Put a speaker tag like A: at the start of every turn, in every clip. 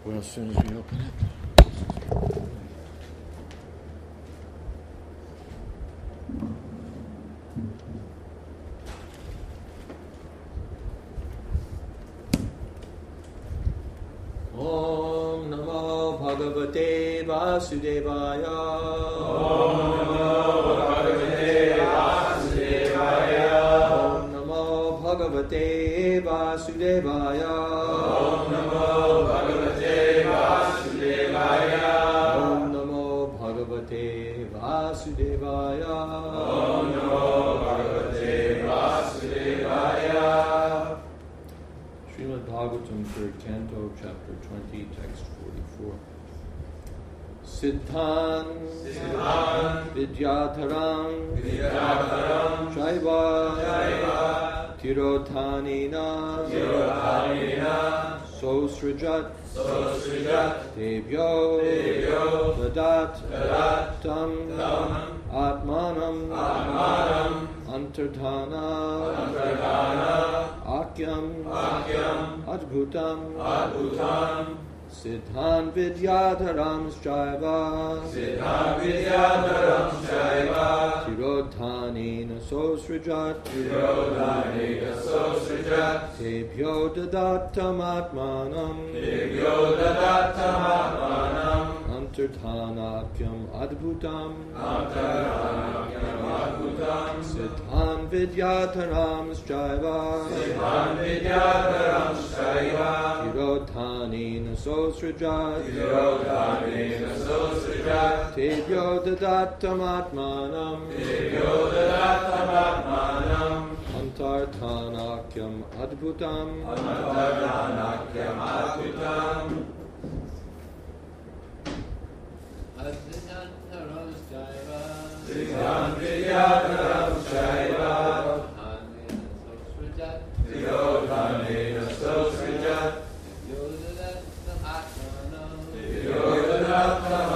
A: Well, as soon as we open it. Om Namo Bhagavate Vasudevaya.
B: Om Namo Bhagavate Vasudevaya.
A: Om Namo Bhagavate Vasudevaya.
B: Om Namo Bhagavate Vasudevaya.
A: Om Namo Bhagavate Vasudevaya.
B: Om Namo Bhagavate Vasudevaya.
A: Srimad Bhagavatam, 3rd Canto, Chapter 20, Text 44. Siddhan Vidyadharam Shaiva Tirotanina Sosrijat Devyo Dadat Tam Atmanam Antardhana Akyam Adbhutam Siddhan Vidyadharam Shaiva Tirodhanena Sosrijat Tebhyo Dadattam Atmanam Antardhanakyam Adbhutam Siddhan Vidyadharam Shaiva Tirodhanena Sosrijat Tebhyo Dadattam Atmanam Antardhanakyam Adbhutam
B: Siddhan Vidyadharam Shaiva Tirodhanena Sosrijat Tebhyo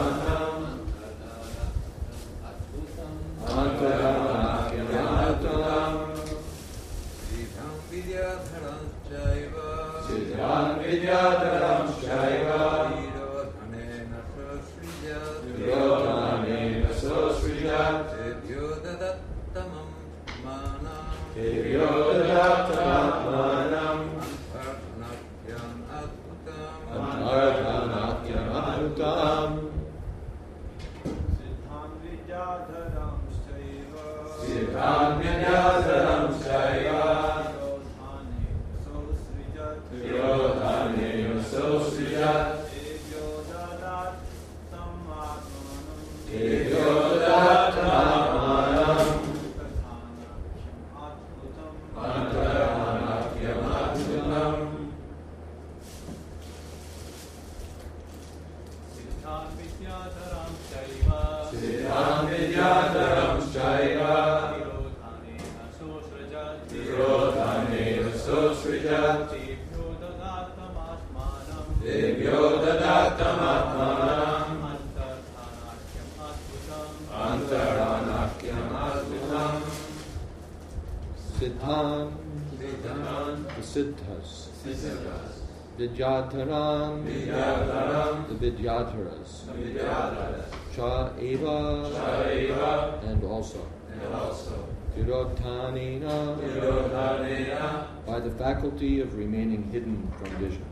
B: Siddhan Vidyadharam Shaiva Tirodhanena Sosrijat Tebhyo Dadattam Antardhanakyam Adbhutam Siddhan Vidyadharam Shaiva Tirodhanena Sosrijat Tebhyo Dadattam Antardhanakyam Adbhutam Siddhan Vidyadharam Shaiva Tirodhanena Sosrijat Tebhyo Dadattam Antardhanakyam Adbhutam
A: Siddhan the Siddhas Vidyadharam the Vidyadharas Cha Eva and also Tirodhanena by the faculty of remaining hidden from vision.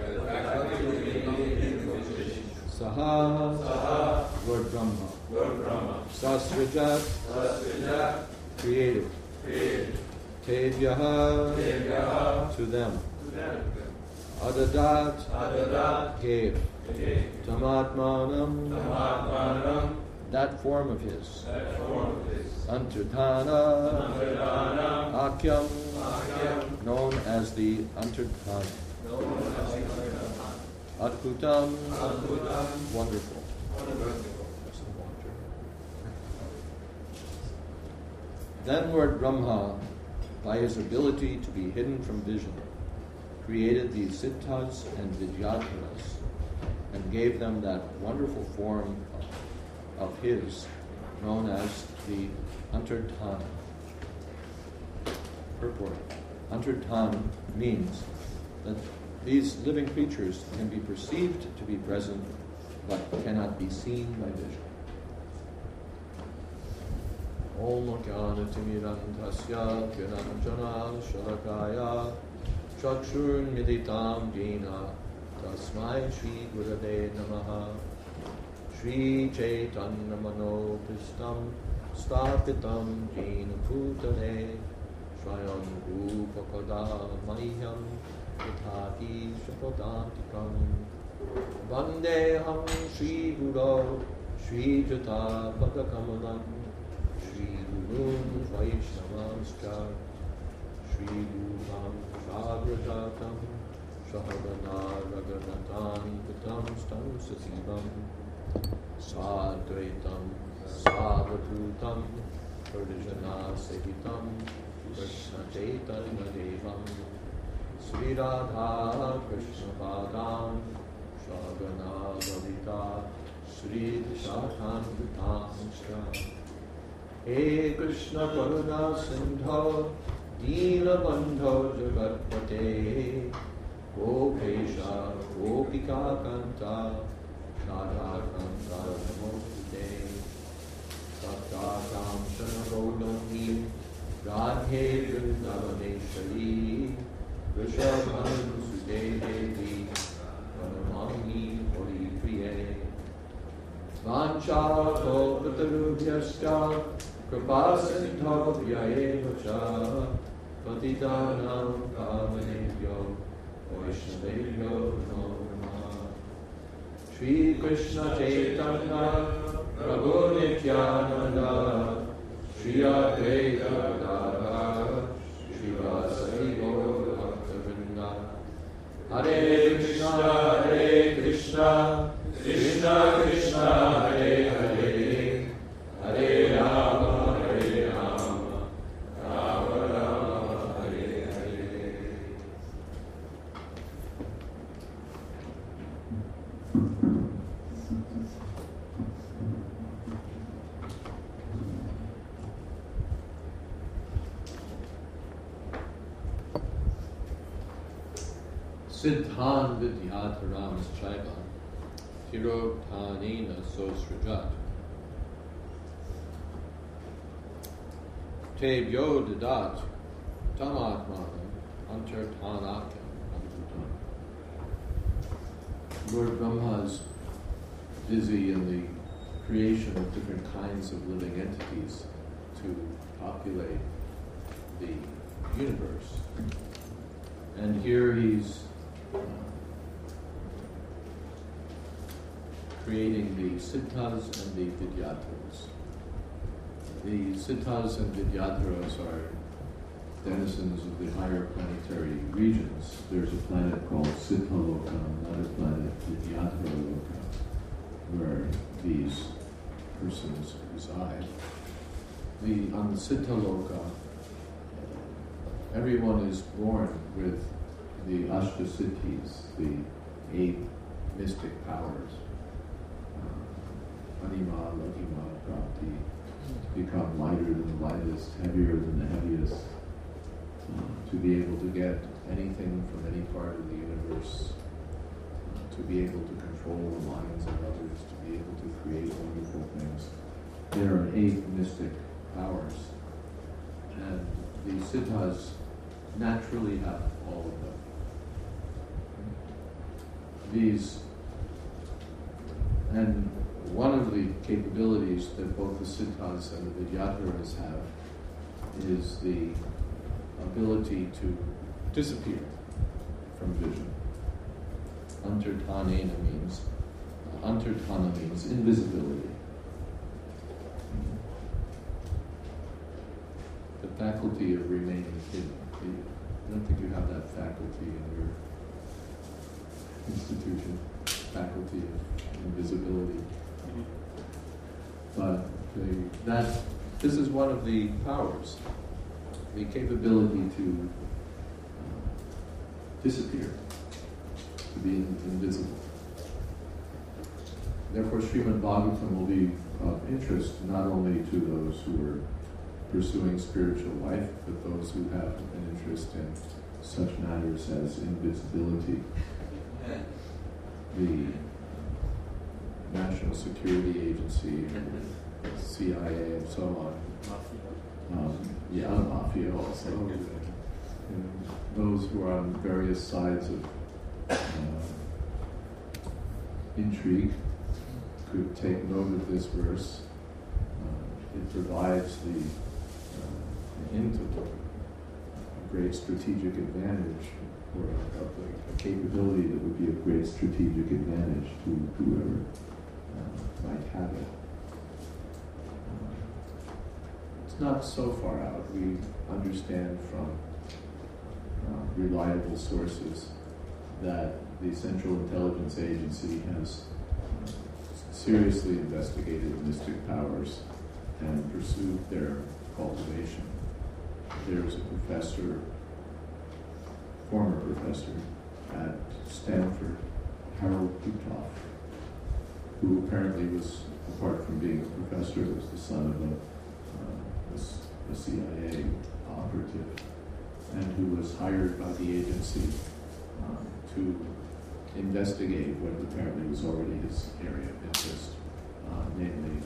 A: Saha Lord Brahma Sasrijat created Tevyaha to them Adadat gave Tamatmanam that form of his Antardhana Akyam known as the Antardhana Adbhutam wonderful. Then Lord Brahma, by his ability to be hidden from vision, created these Siddhas and Vidyadharas and gave them that wonderful form of his known as the Antardhana. Purport. Antardhana means that These living creatures can be perceived to be present, but cannot be seen by vision. Om Jnana-timirantasya Gyananjana Shalakaya Chakshurmilitam Dena Tasmai Shri Gurave Namaha Shri Chaitanya Manopistam Stapitam Jena Bhutale Swayam Rupapada Mahyam Yathahi Shapadantikam Vandeham Shri Guru Shri Jata Padakamalam Shri Gurun Vaishnavamscha Shri Gurvam Shagrajatam Shahadana Raghunathan Pitam Stam Sasivam Sadvaitam Savadhutam Pradijana Sehitam Krishna Chaitanya Devam Sri Radha Krishna Padam Shagana Lalita Sri Shakhan Vitamscha He Krishna Karuna Sindho Dina Bandho Jagatpate Gopesha Gopika Kanta Radha Kanta Namokite Sattatam Shanagolami Radhe Vrindavaneshwari Rishabhan Sute Devi Vanamani Hori Priye Vancha Kalpatarubhyascha Kripa Sindho Vyaeva Cha Patitanam Pavanebhyo Vaishnavebhyo Namo Namah Shri Krishna Chaitanya Prabhu Nityananda Shri Advaita Gadadhar Shri Vasari Gaur Bhakta Vrinda Hare Krishna Krishna Krishna Hare Hare Hare Rama Hare Rama Rama Rama Hare Hare. Siddhan Vidyataram Chaiva Tirothanena Sosrajat Tebyo Dadat Tamatmanam Antartanakam Antartan. Lord Brahma is busy in the creation of different kinds of living entities to populate the universe. And here he's creating the Siddhas and the Vidyadharas. The Siddhas and Vidyadharas are denizens of the higher planetary regions. There's a planet called Siddhaloka, another planet, Vidyadharaloka, where these persons reside. On the Siddhaloka, everyone is born with the Ashtasiddhis, the 8 mystic powers. Anima, Laghima, Prapti, become lighter than the lightest, heavier than the heaviest, to be able to get anything from any part of the universe, to be able to control the minds of others, to be able to create wonderful things. There are 8 mystic powers, and the Siddhas naturally have all of them. And one of the capabilities that both the Siddhas and the Vidyadharas have is the ability to disappear from vision. Antartana means invisibility. The faculty of remaining hidden. I don't think you have that faculty in your institution, faculty of invisibility. But this is one of the powers, the capability to disappear, to be invisible. Therefore, Srimad Bhagavatam will be of interest not only to those who are pursuing spiritual life, but those who have an interest in
C: such matters as invisibility, the National Security Agency, CIA, and so on. Mafia also. Those who are on various sides of intrigue could take note of this verse. It provides the hint of a great strategic advantage, or a capability that would be of great strategic advantage to whoever might have it. It's not so far out. We understand from reliable sources that the Central Intelligence Agency has seriously investigated mystic powers and pursued their cultivation. There's a professor, former professor at Stanford, Harold Kutoff, who apparently was, apart from being a professor, was the son of a CIA operative, and who was hired by the agency to investigate what apparently was already his area of interest, namely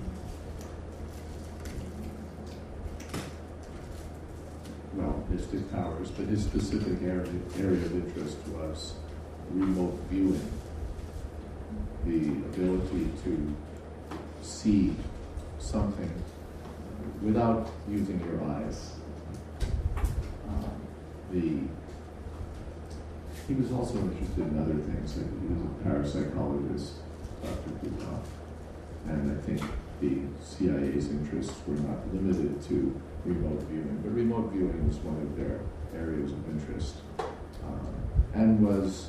C: mystic powers, but his specific area of interest was remote viewing, the ability to see something without using your eyes. He was also interested in other things. He was a parapsychologist, Dr. Kutoff, and I think the CIA's interests were not limited to remote viewing, but remote viewing was one of their areas of interest, and was,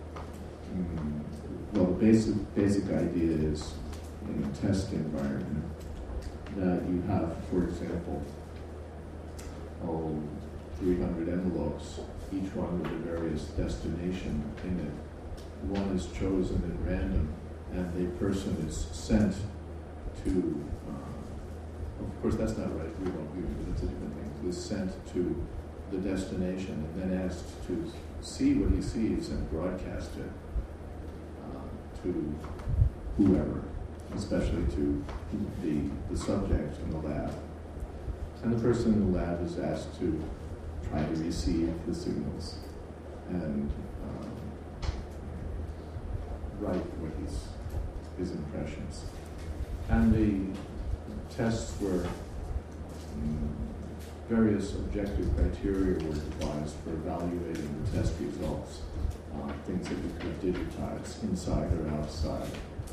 C: the basic idea is, in a test environment, that you have, for example, 300 envelopes, each one with a various destination in it. One is chosen at random, and the person is sent to, of course that's not right, remote viewing, but it's a different thing, is sent to the destination and then asked to see what he sees and broadcast it to whoever, especially to the subject in the lab. And the person in the lab is asked to try to receive the signals and write what his impressions. And the tests were, various objective criteria were devised for evaluating the test results, things that we could digitize, inside or outside,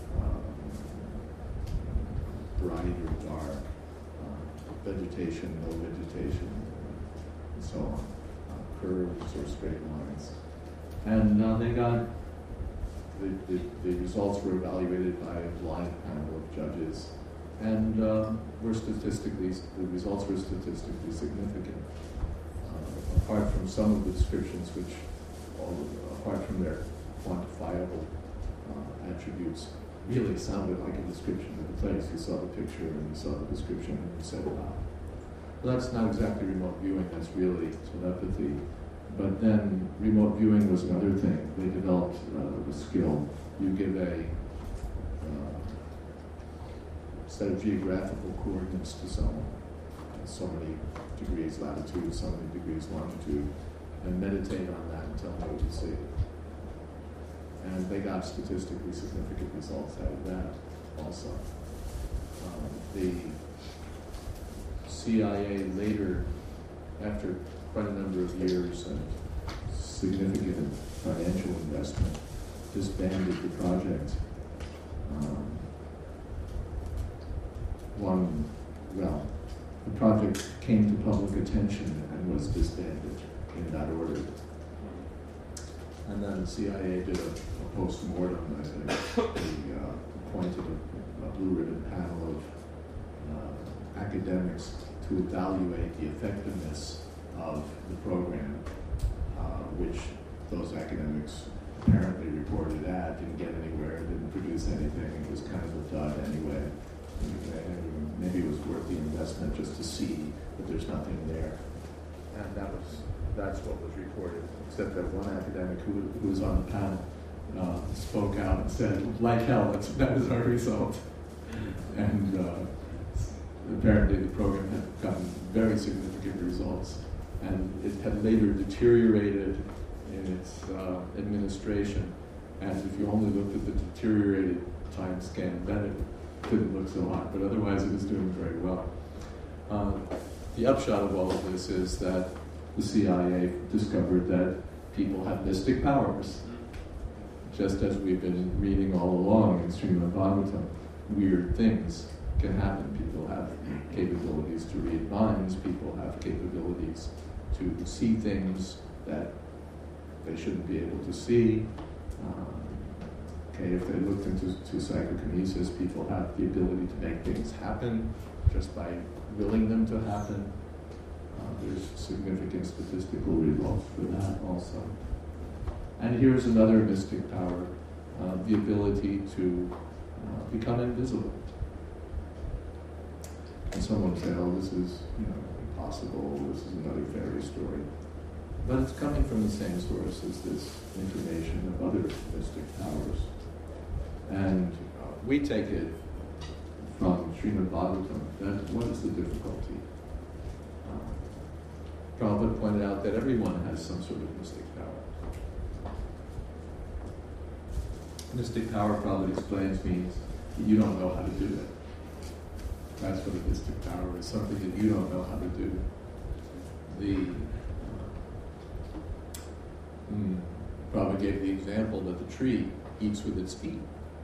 C: bright or dark, vegetation, no vegetation, and so on, curves or straight lines. And they got, the results were evaluated by a blind panel of judges, and the results were statistically significant. Apart from some of the descriptions, which, apart from their quantifiable attributes, really sounded like a description of the place. You saw the picture and you saw the description and you said, wow. Well, that's not exactly remote viewing, that's really telepathy. But then remote viewing was another thing. They developed a skill. You give a set of geographical coordinates to someone, so many degrees latitude, so many degrees longitude, and meditate on that and tell them what you see. And they got statistically significant results out of that also. The CIA later, after quite a number of years and significant financial investment, disbanded the project. The project came to public attention and was disbanded in that order. And then the CIA did a post-mortem, I think. They appointed a blue-ribbon panel of academics to evaluate the effectiveness of the program, which those academics apparently reported didn't get anywhere, didn't produce anything, it was kind of a dud anyway. Maybe it was worth the investment just to see that there's nothing there. and that's what was recorded. Except that one academic who was on the panel spoke out and said, "Like hell, that was our result." And apparently, the program had gotten very significant results, and it had later deteriorated in its administration. And if you only looked at the deteriorated time scan, then it didn't look so hot, but otherwise it was doing very well. The upshot of all of this is that the CIA discovered that people have mystic powers. Just as we've been reading all along in Srimad Bhagavatam, weird things can happen. People have capabilities to read minds, people have capabilities to see things that they shouldn't be able to see. If they looked into psychokinesis, people have the ability to make things happen just by willing them to happen. There's significant statistical results for that also. And here's another mystic power, the ability to become invisible. And someone would say, "Oh, this is impossible, this is another fairy story." But it's coming from the same source as this information of other mystic powers. And we take it from Srimad Bhagavatam that what is the difficulty? Prabhupada pointed out that everyone has some sort of mystic power. Mystic power, Prabhupada explains, means you don't know how to do it. That's what a mystic power is, something that you don't know how to do. Prabhupada gave the example that the tree eats with its feet.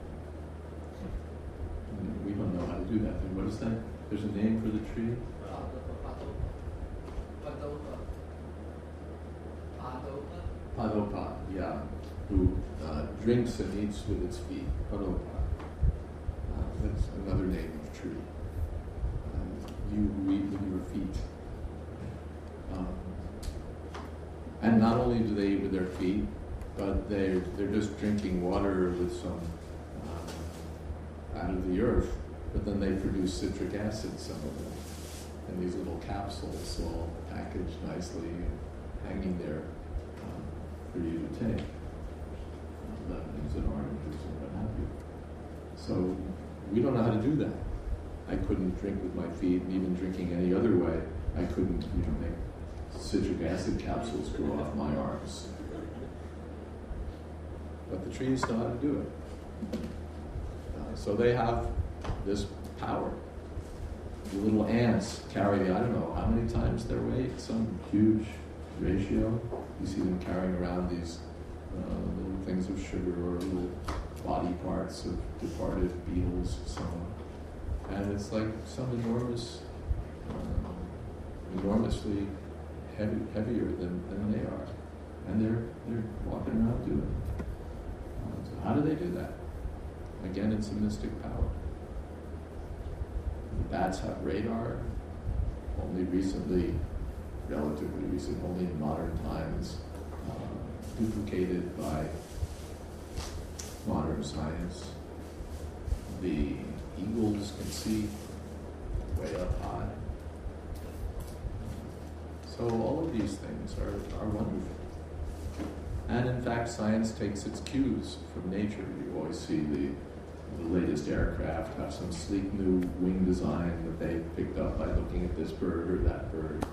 C: We don't know how to do that. And what is that? There's a name for the tree? Padopa, yeah. Who drinks and eats with its feet. Padopa. That's another name of tree. You who eat with your feet. And not only do they eat with their feet, but they're just drinking water with some out of the earth, but then they produce citric acid, some of them, in these little capsules, all packaged nicely and hanging there for you to take. Lemons and oranges and what have you. So we don't know how to do that. I couldn't drink with my feet, and even drinking any other way, I couldn't make citric acid capsules grow off my arms. But the trees know how to do it. So they have this power. The little ants carry, I don't know how many times their weight, some huge ratio. You see them carrying around these little things of sugar or little body parts of departed beetles and so on. And it's like some enormously heavier than they are. And they're walking around doing it. So how do they do that? Again, it's a mystic power. The bats have radar. Only recently, relatively recent, only in modern times, duplicated by modern science. The eagles can see way up high. So all of these things are wonderful. And in fact, science takes its cues from nature. You always see the latest aircraft have some sleek new wing design that they picked up by looking at this bird or that bird.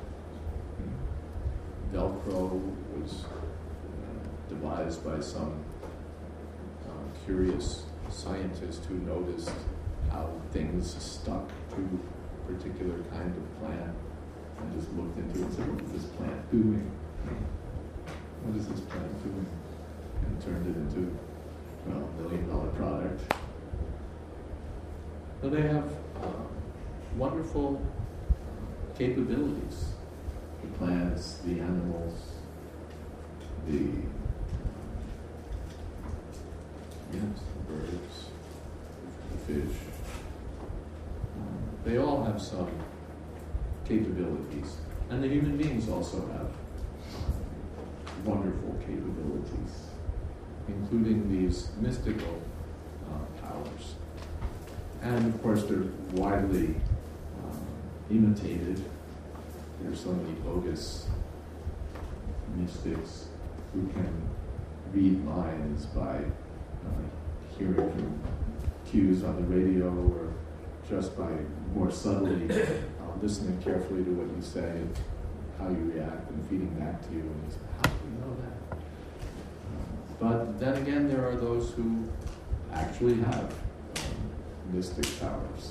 C: Velcro was devised by some curious scientist who noticed how things stuck to a particular kind of plant and just looked into it and said, "What is this plant doing? What is this plant doing?" And turned it into $1 million product. So they have wonderful capabilities. The plants, the animals, the birds, the fish. They all have some capabilities. And the human beings also have wonderful capabilities, including these mystical powers. And of course, they're widely imitated there are so many bogus mystics who can read minds by hearing from cues on the radio or just by more subtly listening carefully to what you say and how you react and feeding back to you. And you say, how do you know that? But then again, there are those who actually have mystic powers.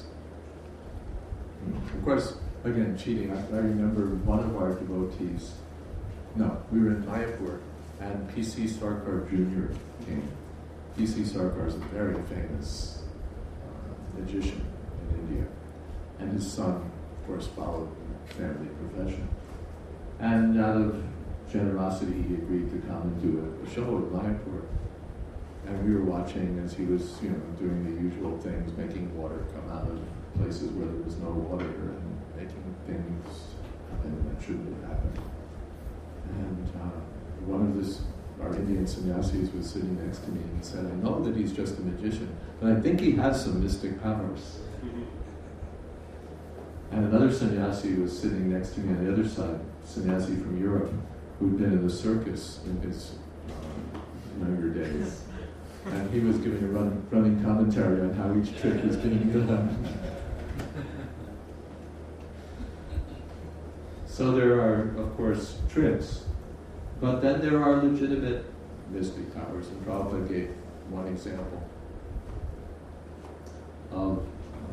C: Of course, again, cheating. I remember one of our devotees, we were in Mayapur, and P.C. Sarkar Jr. came. P.C. Sarkar is a very famous magician in India. And his son, of course, followed the family profession. And out of generosity, he agreed to come and do a show at Mayapur. And we were watching as he was, doing the usual things, making water come out of places where there was no water and making things happen that shouldn't have happened. And one of our Indian sannyasis was sitting next to me and he said, I know that he's just a magician, but I think he has some mystic powers. And another sannyasi was sitting next to me on the other side, sannyasi from Europe, who'd been in the circus in his younger days. And he was giving a running commentary on how each trick was being done. So there are, of course, tricks, but then there are legitimate mystic powers. And Prabhupada gave one example of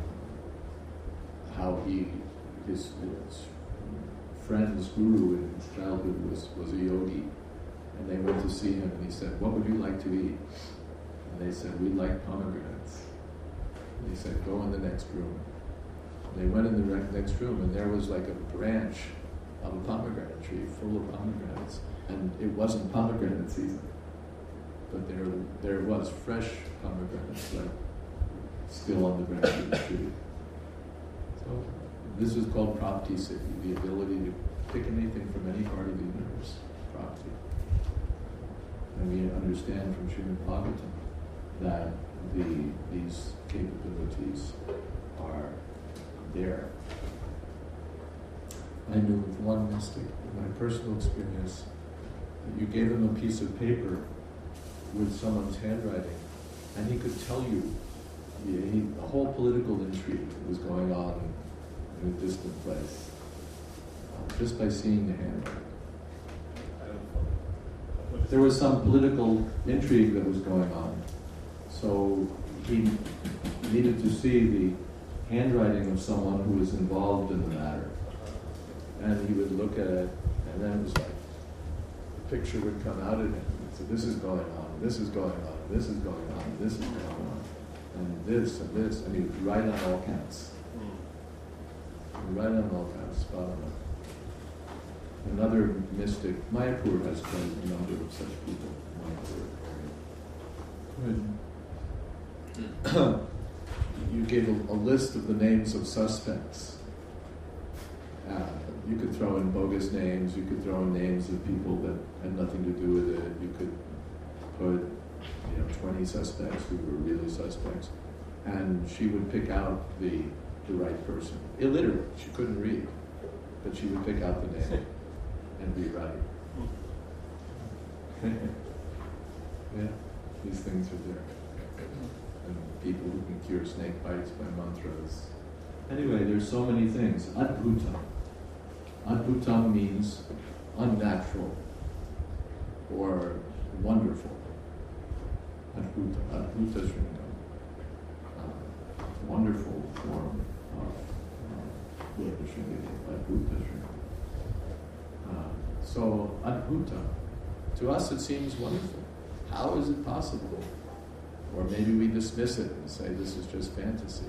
C: how his friend's guru in childhood was a yogi, and they went to see him, and he said, what would you like to eat? And they said, we'd like pomegranates. And he said, go in the next room. And they went in the next room, and there was like a branch of a pomegranate tree full of pomegranates. And it wasn't pomegranate season, but there was fresh pomegranates still on the branch of the tree. So this is called prapti siddhi, the ability to pick anything from any part of the universe, prapti. And we understand from Srimad Bhagavatam that these capabilities are there. I knew with one mystic, in my personal experience, that you gave him a piece of paper with someone's handwriting, and he could tell you the whole political intrigue that was going on in a distant place, just by seeing the handwriting. There was some political intrigue that was going on, so he needed to see the handwriting of someone who was involved in the matter. And he would look at it, and then it was like, the picture would come out at him. So this is going on, this is going on, this is going on, this is going on, and this, and he would write on all counts. Right on all counts, spot on. Another mystic, Mayapur has quite a number of such people. Mayapur. You gave a list of the names of suspects. You could throw in bogus names, you could throw in names of people that had nothing to do with it, you could put 20 suspects who were really suspects, and she would pick out the right person. Illiterate, she couldn't read, but she would pick out the name and rewrite. Yeah, these things are there. And people who can cure snake bites by mantras. Anyway, there's so many things. Adbhutam. Adbhutam means unnatural or wonderful. Adbhuta. Adbhuta Sringam. Wonderful form of Buddha Sringam. Adbhuta Sringam. So, Adbhuta. To us it seems wonderful. How is it possible? Or maybe we dismiss it and say this is just fantasy.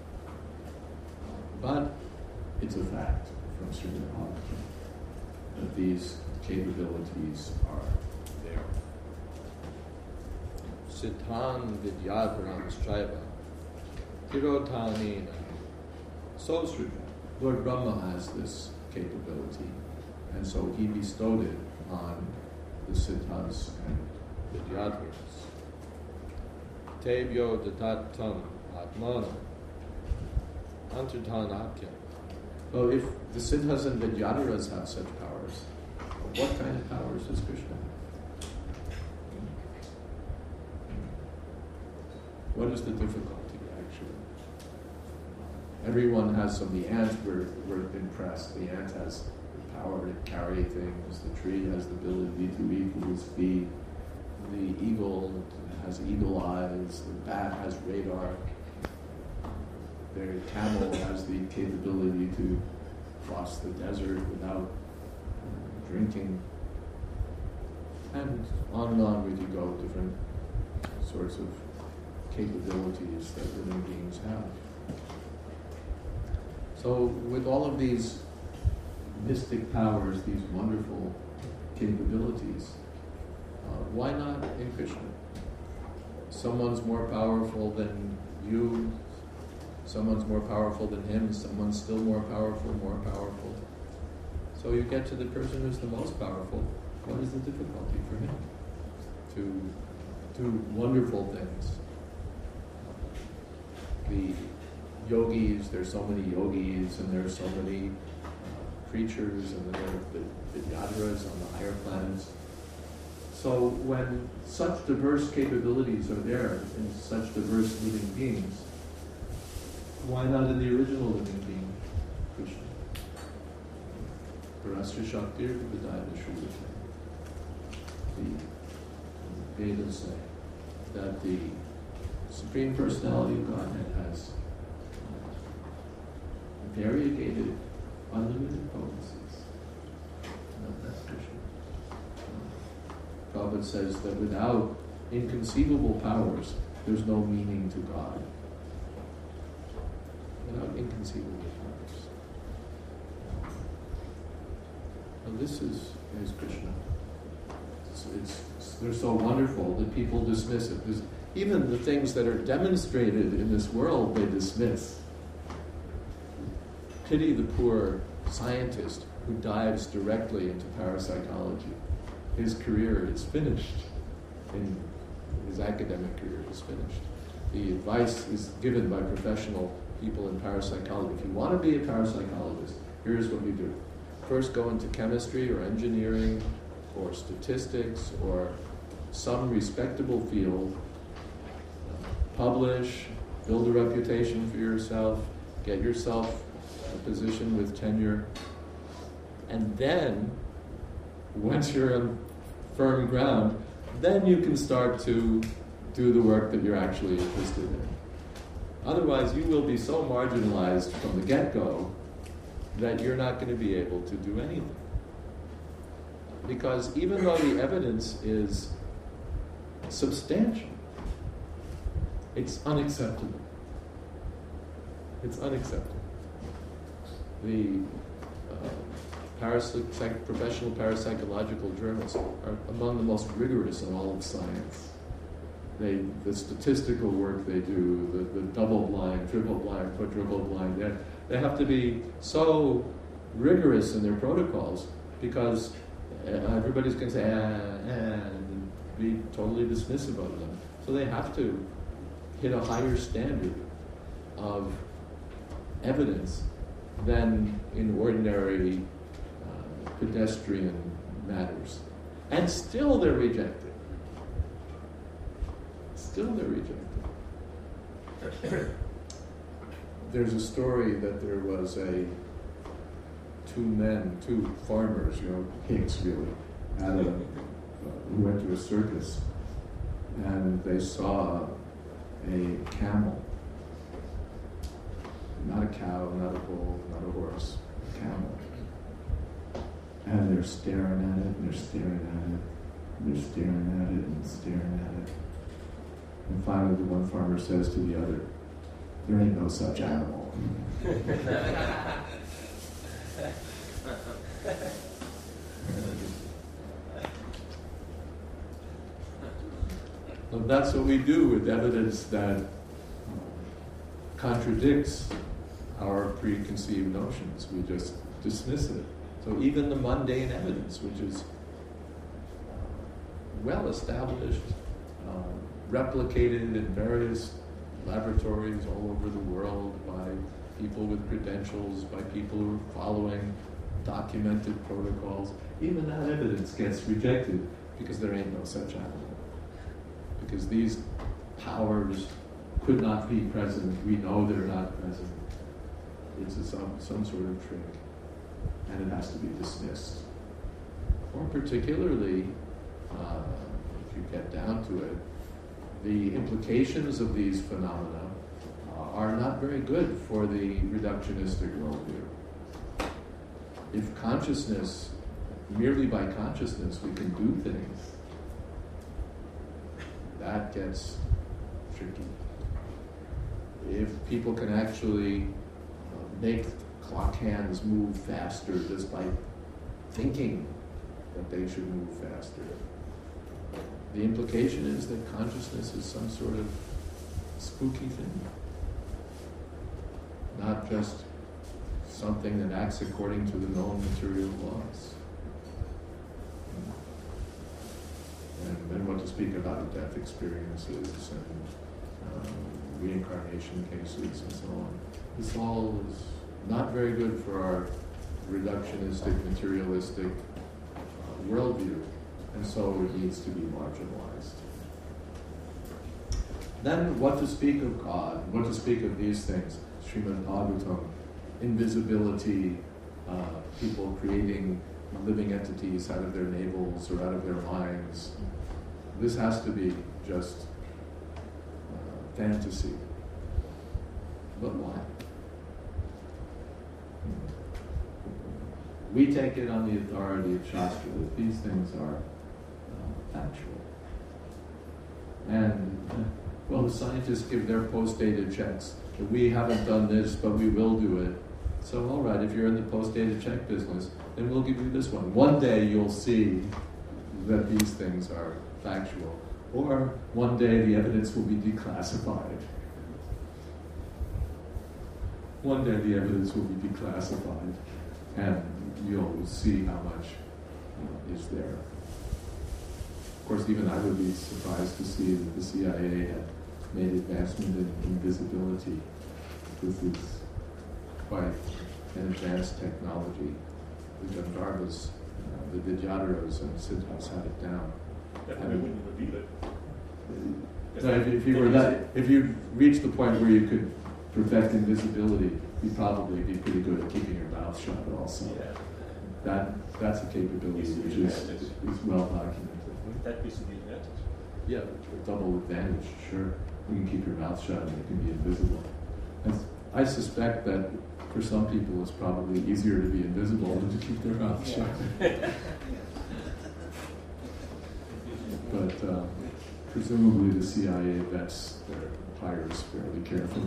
C: But it's a fact from Srimad Bhagavatam that these capabilities are there.
A: Siddhan Vidyadram Straiva Tirotanina Sosruja.
C: Lord Brahma has this capability, and so he bestowed it on the Siddhas and
A: Vidyadras. Tebyo Datatam Atmana Antartanatyam
C: Well, if the Siddhas and Vidyadharas have such powers, what kind of powers does Krishna have? What is the difficulty, actually? Everyone has some. The ant, we're impressed. The ant has the power to carry things. The tree has the ability to eat with his feet. The eagle has eagle eyes. The bat has radar. The camel has the capability to cross the desert without drinking. And on would you go, different sorts of capabilities that living beings have. So with all of these mystic powers, these wonderful capabilities, why not in Krishna? Someone's more powerful than you, someone's more powerful than him, someone's still more powerful. So you get to the person who's the most powerful. What is the difficulty for him to do wonderful things? The yogis, there's so many yogis, and there's so many creatures, and then there are the Vidyadharas on the higher planets. So when such diverse capabilities are there in such diverse living beings, why not in the original living being, Krishna? Parasya Shaktir Vidaya Shrivate. The Vedas say that the Supreme Personality of Godhead has variegated, unlimited potencies. That's Krishna. Prabhupada says that without inconceivable powers, there's no meaning to God. Without inconceivable powers. Now this is Krishna. They're so wonderful that people dismiss it. Even the things that are demonstrated in this world, they dismiss. Pity the poor scientist who dives directly into parapsychology. His career is finished. His academic career is finished. The advice is given by professional people in parapsychology. If you want to be a parapsychologist, here's what you do. First go into chemistry or engineering or statistics or some respectable field. Publish, build a reputation for yourself, get yourself a position with tenure, and then, once you're on firm ground, then you can start to do the work that you're actually interested in. Otherwise, you will be so marginalized from the get-go that you're not going to be able to do anything. Because even though the evidence is substantial, it's unacceptable. It's unacceptable. The professional parapsychological journals are among the most rigorous in all of science. The statistical work they do, the double-blind, triple-blind, quadruple-blind, they have to be so rigorous in their protocols because everybody's going to say, and be totally dismissive of them. So they have to hit a higher standard of evidence than in ordinary pedestrian matters. And still they're rejected. There's a story that there was two farmers, pigs really, who went to a circus, and they saw a camel. Not a cow, not a bull, not a horse, a camel. And they're staring at it, and they're staring at it, and they're staring at it, and staring at it. And finally the one farmer says to the other, "There ain't no such animal." Well, that's what we do with evidence that contradicts our preconceived notions. We just dismiss it. So even the mundane evidence, which is well established, replicated in various laboratories all over the world by people with credentials, by people who are following documented protocols, even that evidence gets rejected because there ain't no such animal. Because these powers could not be present. We know they're not present. It's some sort of trick, and it has to be dismissed. Or particularly, if you get down to it, the implications of these phenomena are not very good for the reductionistic worldview. If consciousness, merely by consciousness, we can do things, that gets tricky. If people can actually make clock hands move faster just by thinking that they should move faster, the implication is that consciousness is some sort of spooky thing, not just something that acts according to the known material laws. And then what to speak about death experiences and reincarnation cases and so on. This all is not very good for our reductionistic, materialistic worldview, and so it needs to be marginalized. Then what to speak of God, what to speak of these things, Srimad Bhagavatam, invisibility, people creating living entities out of their navels or out of their minds. This has to be just fantasy. But why? We take it on the authority of Shastra that these things are factual. And, well, the scientists give their post-dated checks. We haven't done this, but we will do it. So, all right, if you're in the post-dated check business, then we'll give you this one. One day you'll see that these things are factual. Or one day the evidence will be declassified. One day the evidence will be declassified, and you'll see how much is there. Of course, even I would be surprised to see that the CIA had made advancement in invisibility. This is quite an advanced technology. The Gandharvas, the Vidyadharas and Siddhas had it down.
D: Definitely wouldn't reveal it.
C: So if you reach the point where you could perfect invisibility, you'd probably be pretty good at keeping your mouth shut also.
D: Yeah.
C: That's a capability which is well documented.
D: That piece of the advantage.
C: Yeah, a double advantage, sure. You can keep your mouth shut and you can be invisible. And I suspect that for some people it's probably easier to be invisible than to keep their mouth shut. But presumably the CIA vets their hires fairly carefully.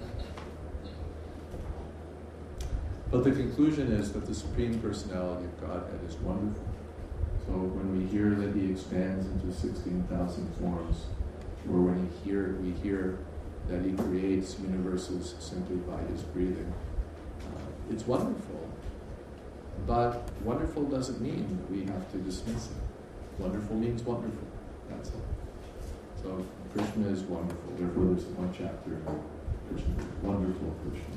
C: But the conclusion is that the Supreme Personality of Godhead is wonderful. So when we hear that He expands into 16,000 forms, or when we hear that He creates universes simply by His breathing, it's wonderful. But wonderful doesn't mean that we have to dismiss it. Wonderful means wonderful. That's all. So Krishna is wonderful. Therefore, there's one chapter in Krishna, wonderful Krishna.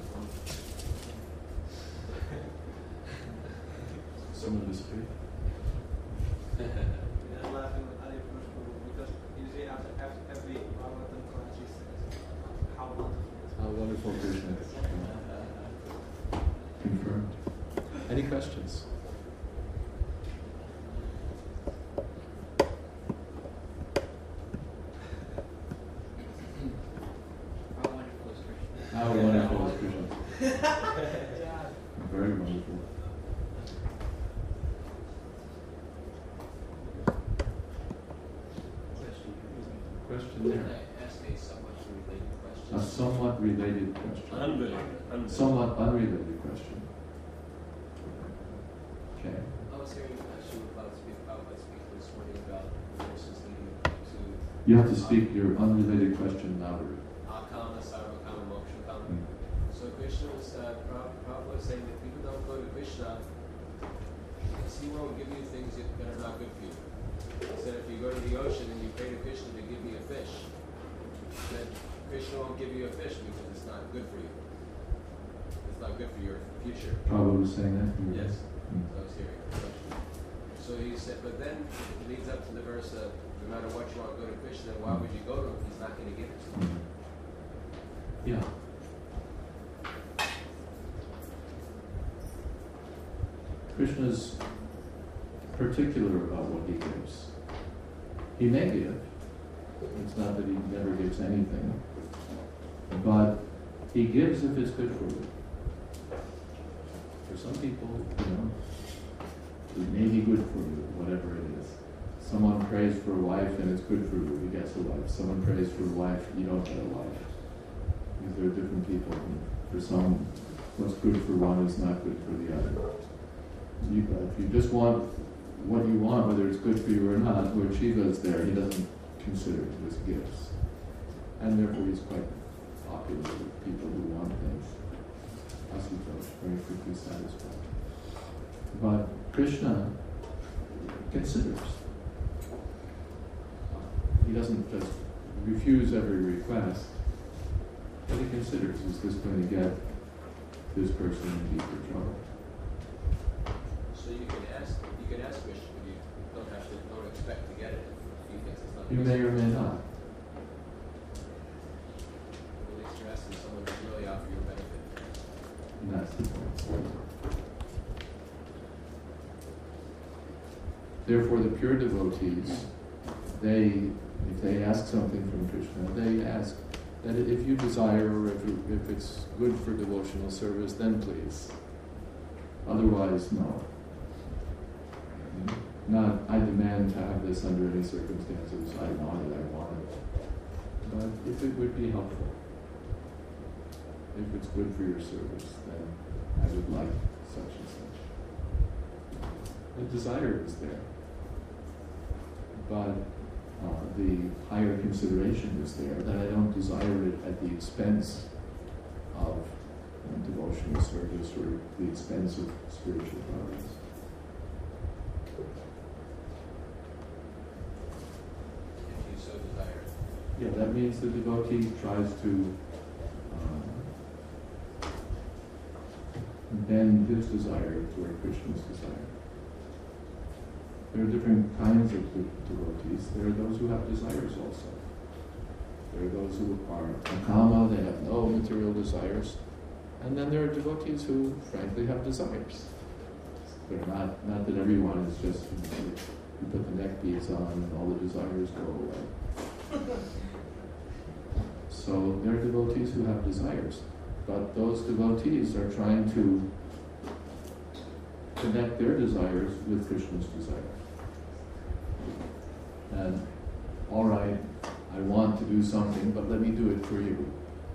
C: Some of this too.
E: I'm laughing with Adi Prabhu because usually after every Bhagavatam class he says how wonderful
C: Krishna is. Confirmed. Any questions?
E: How wonderful is
C: How
E: Krishna?
C: wonderful is Krishna. Very wonderful. Question there.
F: Ask a somewhat related question.
C: A somewhat related question.
D: Unrelated.
C: Somewhat unrelated question. Okay.
F: I was hearing a question about speaking this morning about verses leading to
C: You have to speak your unrelated question louder.
F: Akama, Sarvakama, Mokshakama. So Krishna was, Prabhupada was saying that people don't go to Krishna because he won't give you things that are not good for you. He said if you go to the ocean and you pray to Krishna to give me a fish, then Krishna won't give you a fish because it's not good for you. not good for your future.
C: Prabhupada was saying that?
F: Yes,
C: Mm.
F: I was hearing. So he said, but then it leads up to the verse of, no matter what you want to go to Krishna, why would you go to him? He's not going to give it to you.
C: Yeah. Krishna's particular about what he gives. He may give. It's not that he never gives anything. But he gives if it's good for you. For some people, it may be good for you, whatever it is. Someone prays for a wife and it's good for you, he gets a wife. Someone prays for a wife, you don't get a wife. Because there are different people. For some, what's good for one is not good for the other. If you just want what you want, whether it's good for you or not, where Shiva is there, he doesn't consider it as gifts. And therefore he's quite popular with people who want things. Asutosh, very quickly satisfied. But Krishna considers. He doesn't just refuse every request, but he considers, is this going to get this person in deeper trouble?
F: So you can ask Krishna, but you don't expect to get it if he thinks it's not.
C: You may or may not.
F: At least you're asking someone who's really out for your benefit.
C: And that's the point. Therefore, the pure devotees, if they ask something from Krishna, they ask that if you desire, or if it's good for devotional service, then please. Otherwise, no. Not, I demand to have this under any circumstances. I want it. But if it would be helpful, if it's good for your service, then I would like such and such. The desire is there. But the higher consideration is there, that I don't desire it at the expense of devotional service or the expense of spiritual progress.
F: If you so desire.
C: Yeah, that means the devotee tries to bend his desire toward Krishna's desire. There are different kinds of devotees. There are those who have desires also. There are those who are akama, they have no material desires. And then there are devotees who, frankly, have desires. They're not that everyone is just, you put the neck beads on and all the desires go away. So there are devotees who have desires. But those devotees are trying to connect their desires with Krishna's desire. And, all right, I want to do something, but let me do it for you.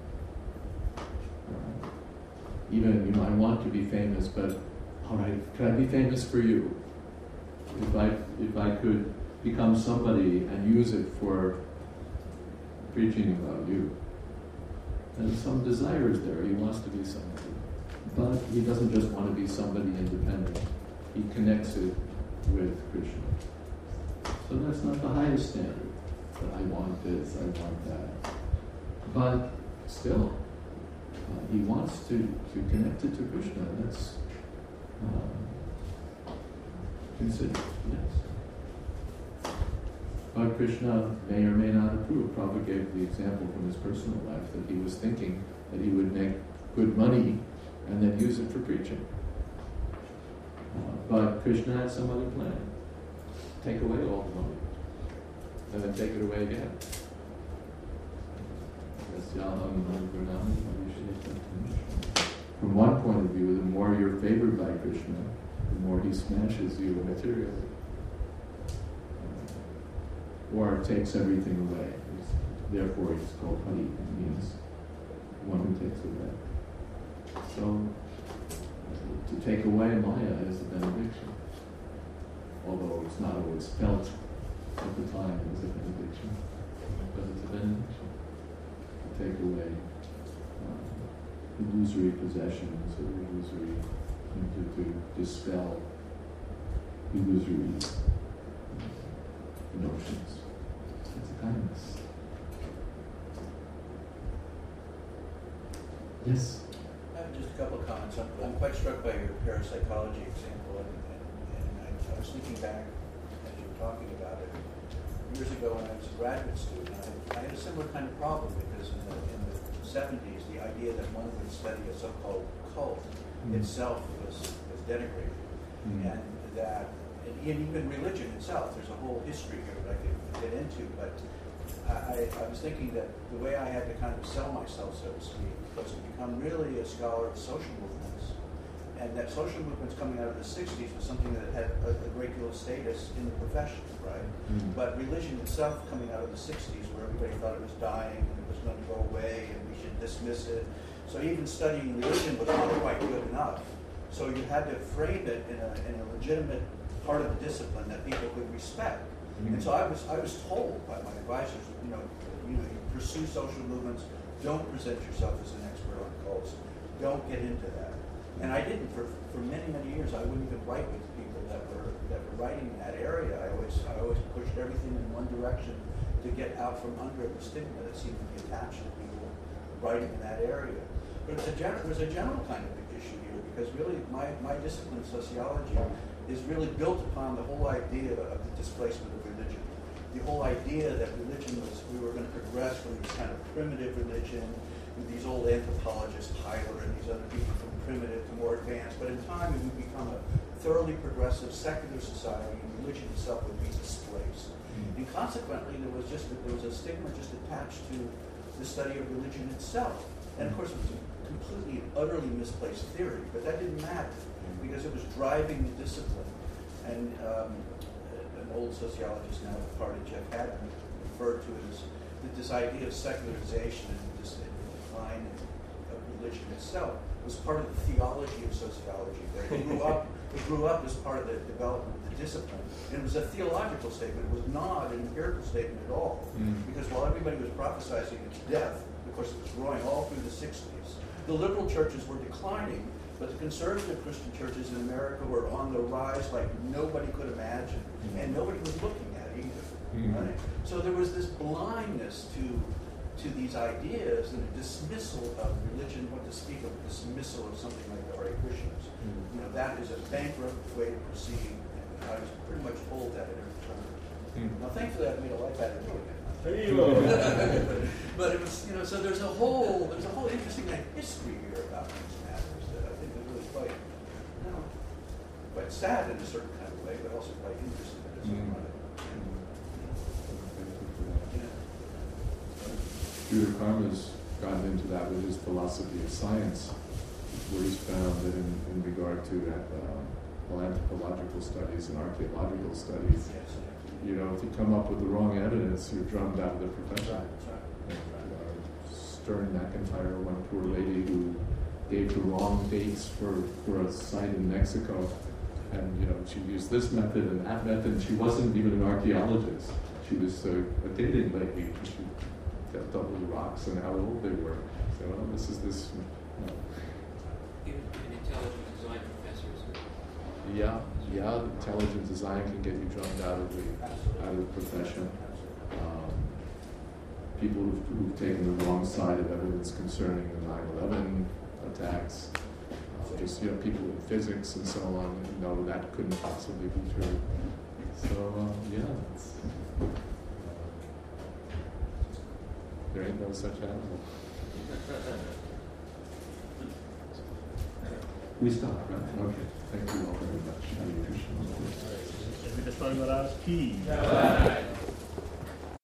C: Even, I want to be famous, but, all right, can I be famous for you? If I could become somebody and use it for preaching about you. And some desire is there. He wants to be somebody. But he doesn't just want to be somebody independent. He connects it with Krishna. So that's not the highest standard. That I want this, I want that. But still, he wants to connect it to Krishna. That's considered, yes. But Krishna may or may not approve. Prabhupada gave the example from his personal life that he was thinking that he would make good money and then use it for preaching. But Krishna had some other plan. Take away all the money. And then take it away again. From one point of view, the more you're favored by Krishna, the more he smashes you materially. Or takes everything away. Therefore, it's called Hari. It means one who takes away. So, to take away Maya is a benediction. Although it's not always felt at the time as a benediction. But it's a benediction. To take away illusory possessions or illusory, to dispel illusory notions. It's a kindness.
G: I
C: Yes?
G: just a couple of comments. I'm quite struck by your parapsychology example, and I was thinking back as you were talking about it. Years ago when I was a graduate student, I had a similar kind of problem because in the 70s, the idea that one would study a so-called cult itself was denigrated. And that, and even religion itself, there's a whole history here that I could get into, but I was thinking that the way I had to kind of sell myself, so to speak, was to become really a scholar of social movements. And that social movements coming out of the 60s was something that had a great deal of status in the profession, right? But religion itself coming out of the 60s, where everybody thought it was dying and it was going to go away and we should dismiss it. So even studying religion was not quite good enough. So you had to frame it in a legitimate part of the discipline that people could respect. And so I was told by my advisors, you pursue social movements, don't present yourself as an expert on cults, don't get into that. And I didn't for many, many years. I wouldn't even write with people that were writing in that area. I always pushed everything in one direction to get out from under the stigma that seemed to be attached to people writing in that area. But there's a general kind of issue here, because really my discipline, sociology, is really built upon the whole idea of the displacement of religion. The whole idea that we were going to progress from this kind of primitive religion, with these old anthropologists, Tyler and these other people, from primitive to more advanced. But in time, it would become a thoroughly progressive secular society, and religion itself would be displaced. And consequently, there was a stigma just attached to the study of religion itself. And of course, it was a completely and utterly misplaced theory, but that didn't matter, because it was driving the discipline. And an old sociologist, now departed, Jeff Haddon, referred to it as this idea of secularization and this decline of religion itself was part of the theology of sociology. It grew up as part of the development of the discipline. And it was a theological statement. It was not an empirical statement at all. Because while everybody was prophesizing its death, of course it was growing all through the 60s, the liberal churches were declining, but the conservative Christian churches in America were on the rise like nobody could imagine, and nobody was looking at it either. Right? So there was this blindness to these ideas and a dismissal of religion, what to speak of a dismissal of something like the Hare Krishnas. That is a bankrupt way to proceed, and I was pretty much told that at every turn. Now, thankfully, I've made a life out of doing it. But it was, so there's a whole interesting history here about these matters that I think is really quite sad in a certain kind of way, but also quite interesting in its own way.
C: Judah Karma's gotten into that with his philosophy of science, where he's found that in regard to anthropological studies and archaeological studies, if you come up with the wrong evidence, you're drummed out of the profession. Stern McIntyre, one poor lady who gave the wrong dates for a site in Mexico, and she used this method and that method, and she wasn't even an archaeologist. She was a dating lady. She kept up with rocks and how old they were. So, this is this.
F: Even intelligent design professors.
C: Yeah, intelligent design can get you drummed out of the profession. People who've taken the wrong side of evidence concerning the 9/11 attacks, just people in physics and so on, that couldn't possibly be true. So there ain't no such animal. We stop, right? Okay. Thank you all very much. Hare Krishna.
D: Every